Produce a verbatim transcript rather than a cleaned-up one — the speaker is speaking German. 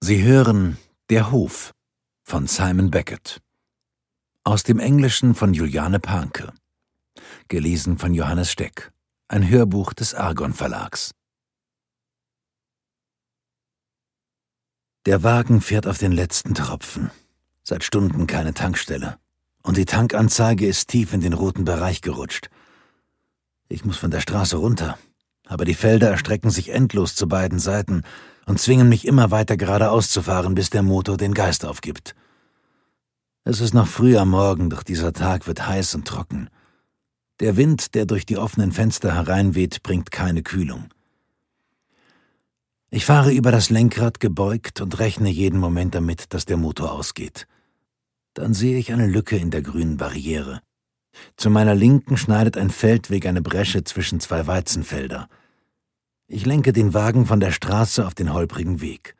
Sie hören Der Hof von Simon Beckett. Aus dem Englischen von Juliane Pahnke. Gelesen von Johannes Steck. Ein Hörbuch des Argon Verlags. Der Wagen fährt auf den letzten Tropfen. Seit Stunden keine Tankstelle. Und die Tankanzeige ist tief in den roten Bereich gerutscht. Ich muss von der Straße runter. Aber die Felder erstrecken sich endlos zu beiden Seiten und zwingen mich immer weiter geradeaus zu fahren, bis der Motor den Geist aufgibt. Es ist noch früh am Morgen, doch dieser Tag wird heiß und trocken. Der Wind, der durch die offenen Fenster hereinweht, bringt keine Kühlung. Ich fahre über das Lenkrad gebeugt und rechne jeden Moment damit, dass der Motor ausgeht. Dann sehe ich eine Lücke in der grünen Barriere. Zu meiner Linken schneidet ein Feldweg eine Bresche zwischen zwei Weizenfelder. Ich lenke den Wagen von der Straße auf den holprigen Weg.